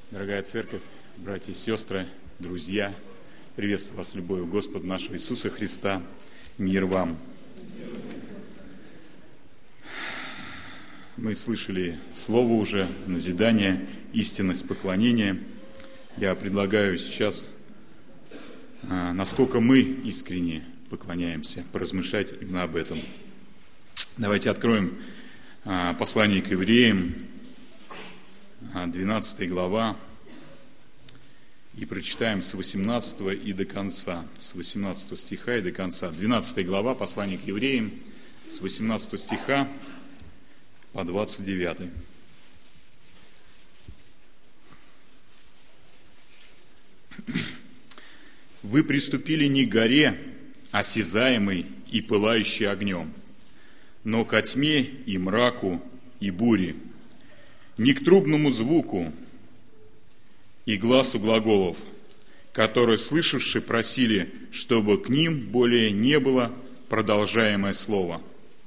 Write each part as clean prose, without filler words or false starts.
Дорогая церковь, братья и сестры, друзья, приветствую вас любовью Господа нашего Иисуса Христа. Мир вам. Мы слышали слово уже, назидание, истинность поклонения. Я предлагаю сейчас, насколько мы искренне поклоняемся, поразмышлять именно об этом. Давайте откроем послание к евреям, 12 глава, и прочитаем с 18 и до конца, с 18 стиха и до конца. 12 глава, послание к евреям, с 18 стиха по 29. «Вы приступили не к горе, осязаемой и пылающей огнем, но ко тьме и мраку и буре, не к трубному звуку и гласу глаголов, которые слышавшие просили, чтобы к ним более не было продолжаемое слово.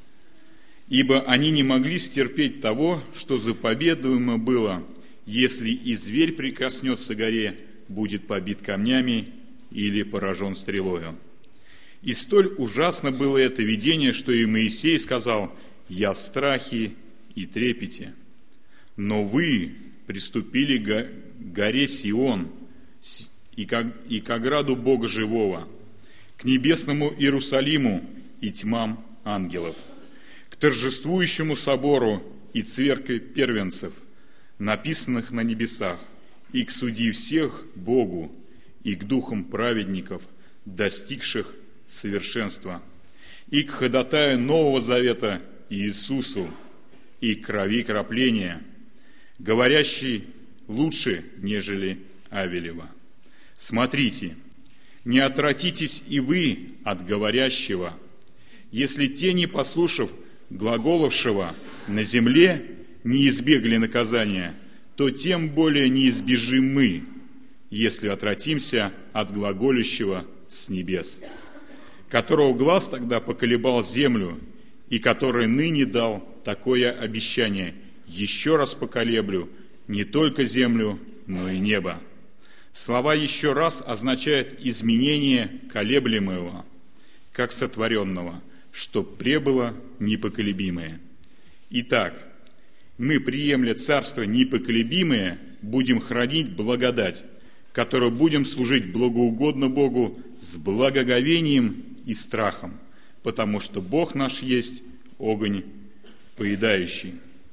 Ибо они не могли стерпеть того, что заповедуемо было, если и зверь прикоснется к горе, будет побит камнями или поражен стрелою. И столь ужасно было это видение, что и Моисей сказал: «Я в страхе и трепете». Но вы приступили к горе Сион и к ограду Бога живого, к небесному Иерусалиму и тьмам ангелов, к торжествующему собору и церкви первенцев, написанных на небесах, и к судьи всех Богу, и к духам праведников, достигших совершенства, и к ходатаю Нового Завета Иисусу, и к крови крапления, говорящий лучше, нежели Авелева. Смотрите, не отвратитесь и вы от говорящего, если те, не послушав глаголовшего на земле, не избегли наказания, то тем более не избежим мы, если отвратимся от глаголющего с небес, которого глас тогда поколебал землю, и который ныне дал такое обещание: еще раз поколеблю не только землю, но и небо. Слова «еще раз» означают изменение колеблемого, как сотворенного, чтоб пребыло непоколебимое. Итак, мы, приемля царство непоколебимое, будем хранить благодать, которой будем служить благоугодно Богу с благоговением и страхом, потому что Бог наш есть огонь поедающий.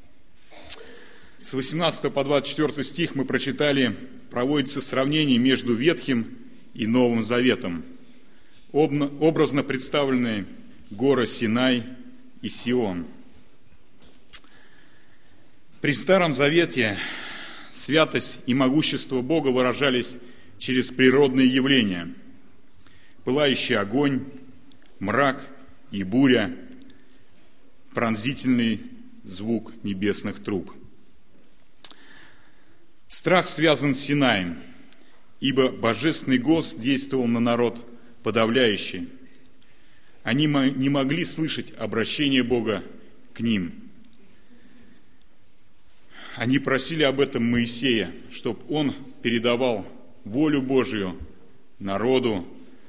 С 18 по 24 стих мы прочитали, проводится сравнение между Ветхим и Новым Заветом. Образно представлены горы Синай и Сион. При Старом Завете святость и могущество Бога выражались через природные явления: пылающий огонь, мрак и буря, пронзительный звук небесных труб. Страх связан с Синаем, ибо божественный голос действовал на народ подавляющий. Они не могли слышать обращение Бога к ним. Они просили об этом Моисея, чтобы он передавал волю Божию народу.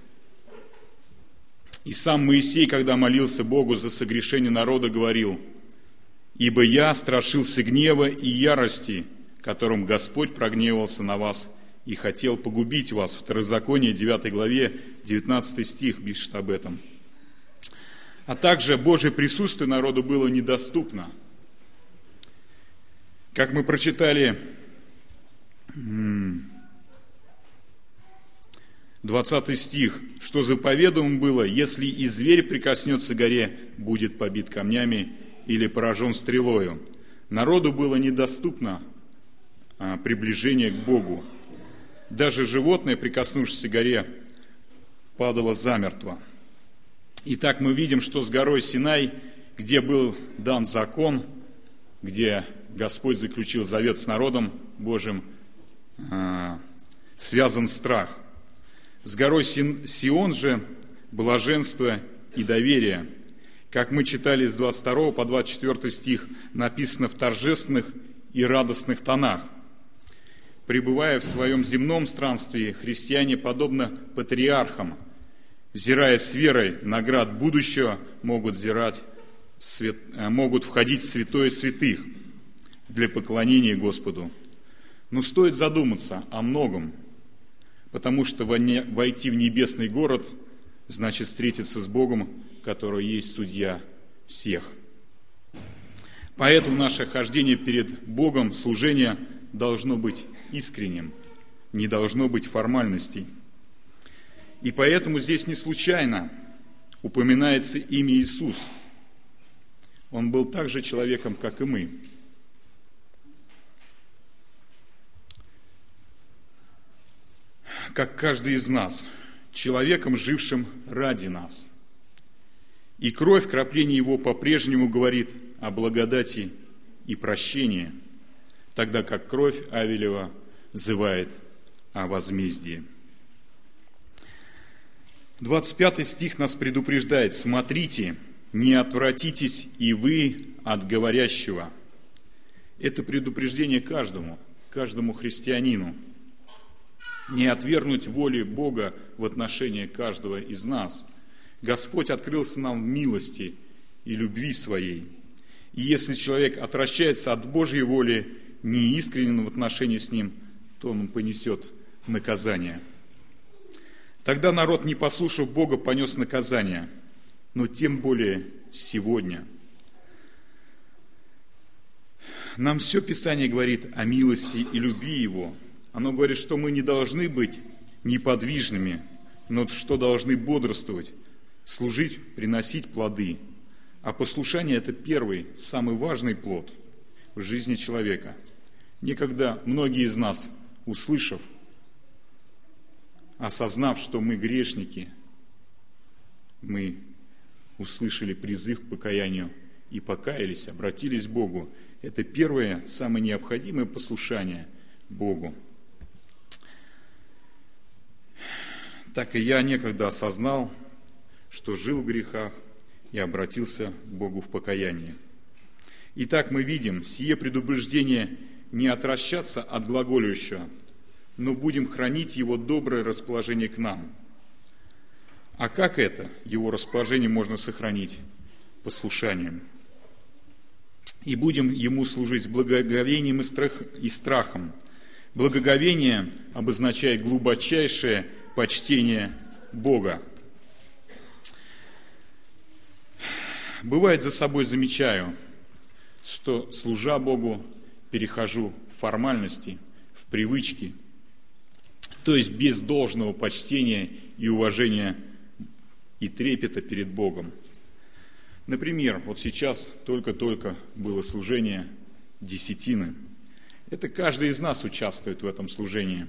И сам Моисей, когда молился Богу за согрешение народа, говорил: «Ибо я страшился гнева и ярости, которым Господь прогневался на вас и хотел погубить вас». Второзаконие, 9 главе, 19 стих пишет об этом. А также Божье присутствие народу было недоступно. Как мы прочитали, 20 стих, что заповедуемо было: если и зверь прикоснется к горе, будет побит камнями или поражен стрелою. Народу было недоступно приближение к Богу. Даже животное, прикоснувшееся к горе, падало замертво. Итак, мы видим, что с горой Синай, где был дан закон, где Господь заключил завет с народом Божьим, связан страх. С горой Сион же блаженство и доверие. Как мы читали с 22 по 24 стих, написано в торжественных и радостных тонах. Пребывая в своем земном странстве, христиане, подобно патриархам, взирая с верой наград будущего, могут входить в святое святых для поклонения Господу. Но стоит задуматься о многом, потому что войти в небесный город значит встретиться с Богом, который есть судья всех. Поэтому наше хождение перед Богом, служение должно быть искренним, не должно быть формальностей. И поэтому здесь не случайно упоминается имя Иисус. Он был также человеком, как и мы. Как каждый из нас, человеком, жившим ради нас. И кровь, кропление Его по-прежнему говорит о благодати и прощении, тогда как кровь Авелева взывает о возмездии. 25 стих нас предупреждает: «Смотрите, не отвратитесь и вы от говорящего». Это предупреждение каждому христианину. Не отвергнуть воли Бога в отношении каждого из нас. Господь открылся нам в милости и любви Своей. И если человек отвращается от Божьей воли, неискренен в отношении с Ним, то он понесет наказание. Тогда народ, не послушав Бога, понес наказание, но тем более сегодня. Нам все Писание говорит о милости и любви Его. Оно говорит, что мы не должны быть неподвижными, но что должны бодрствовать, служить, приносить плоды. А послушание – это первый, самый важный плод в жизни человека. Некогда многие из нас, услышав, осознав, что мы грешники, мы услышали призыв к покаянию и покаялись, обратились к Богу. Это первое, самое необходимое послушание Богу. Так и я некогда осознал, что жил в грехах и обратился к Богу в покаянии. Итак, мы видим, сие предупреждение не отвращаться от глаголющего, но будем хранить его доброе расположение к нам. А как это, его расположение, можно сохранить? Послушанием. И будем ему служить с благоговением и страхом. Благоговение обозначает глубочайшее почтение Бога. Бывает, за собой замечаю, что, служа Богу, перехожу в формальности, в привычки, то есть без должного почтения и уважения и трепета перед Богом. Например, вот сейчас только-только было служение десятины. Это каждый из нас участвует в этом служении.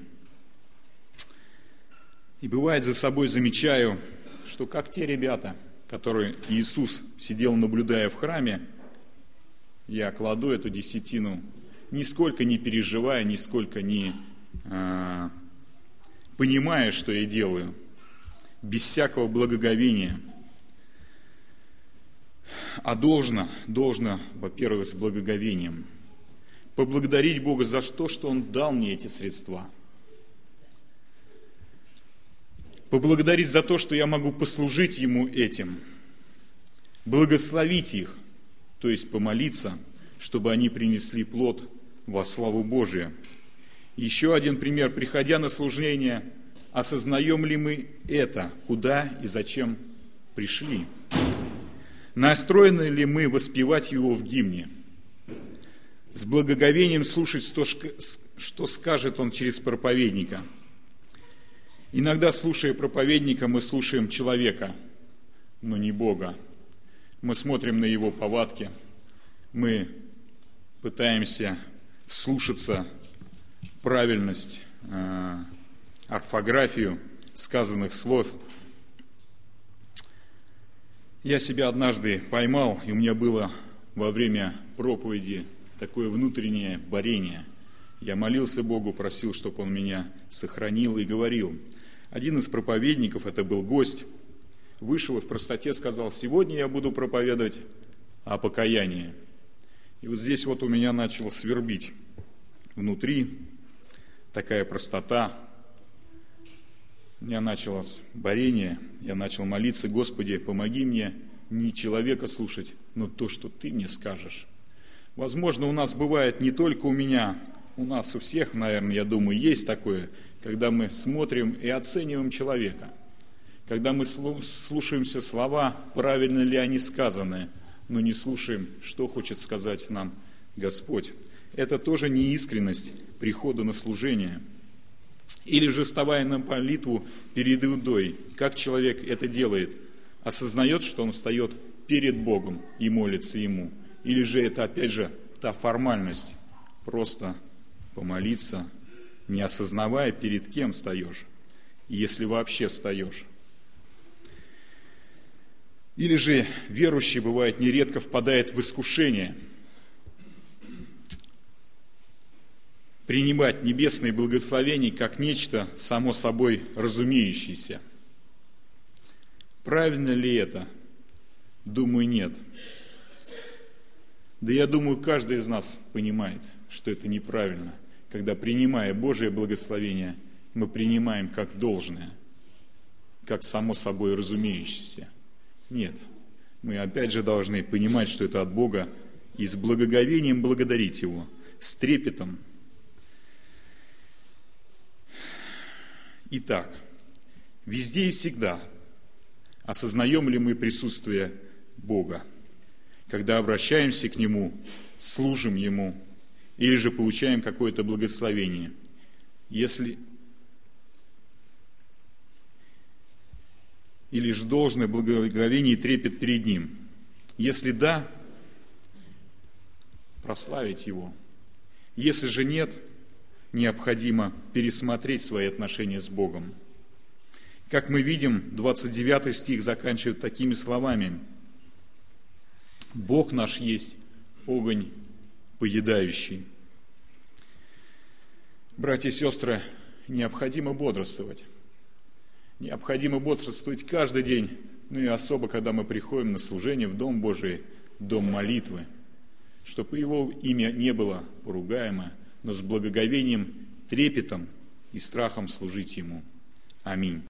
И бывает, за собой замечаю, что как те ребята, которые Иисус сидел, наблюдая в храме, я кладу эту десятину, нисколько не переживая, нисколько не понимая, что я делаю, без всякого благоговения. А должно, во-первых, с благоговением. Поблагодарить Бога за то, что Он дал мне эти средства. Поблагодарить за то, что я могу послужить Ему этим. Благословить их, то есть помолиться, чтобы они принесли плод во славу Божию. Еще один пример. Приходя на служение, осознаем ли мы это, куда и зачем пришли? Настроены ли мы воспевать его в гимне? С благоговением слушать, что скажет он через проповедника. Иногда, слушая проповедника, мы слушаем человека, но не Бога. Мы смотрим на его повадки, мы пытаемся вслушаться в правильность, орфографию сказанных слов. Я себя однажды поймал, и у меня было во время проповеди такое внутреннее борение. Я молился Богу, просил, чтобы Он меня сохранил, и говорил. Один из проповедников, это был гость, вышел и в простоте сказал: сегодня я буду проповедовать о покаянии. И вот здесь вот у меня начало свербить внутри. такая простота. У меня началось борение, я начал молиться: Господи, помоги мне не человека слушать, но то, что Ты мне скажешь. Возможно, у нас бывает не только у меня, у нас у всех, наверное, я думаю, есть такое, когда мы смотрим и оцениваем человека, когда мы слушаемся слова, правильно ли они сказаны, но не слушаем, что хочет сказать нам Господь. Это тоже неискренность прихода на служение. Или же, вставая на молитву перед едой, как человек это делает? Осознает, что он встает перед Богом и молится Ему? Или же это, опять же, та формальность, просто помолиться, не осознавая, перед кем встаешь, если вообще встаешь? Или же верующий, бывает, нередко впадает в искушение принимать небесные благословения как нечто само собой разумеющееся. Правильно ли это? Думаю, нет. Да я думаю, каждый из нас понимает, что это неправильно, когда, принимая Божие благословение, мы принимаем как должное, как само собой разумеющееся. Нет, мы опять же должны понимать, что это от Бога, и с благоговением благодарить Его, с трепетом. Итак, везде и всегда осознаем ли мы присутствие Бога, когда обращаемся к Нему, служим Ему, или же получаем какое-то благословение? Или же должное благоговение и трепет перед Ним? Если да, прославить Его. Если же нет, необходимо пересмотреть свои отношения с Богом. Как мы видим, 29 стих заканчивает такими словами: «Бог наш есть огонь поедающий». Братья и сестры, необходимо бодрствовать. Необходимо бодрствовать каждый день, ну и особо, когда мы приходим на служение в Дом Божий, Дом молитвы, чтобы Его имя не было поругаемо, но с благоговением, трепетом и страхом служить Ему. Аминь.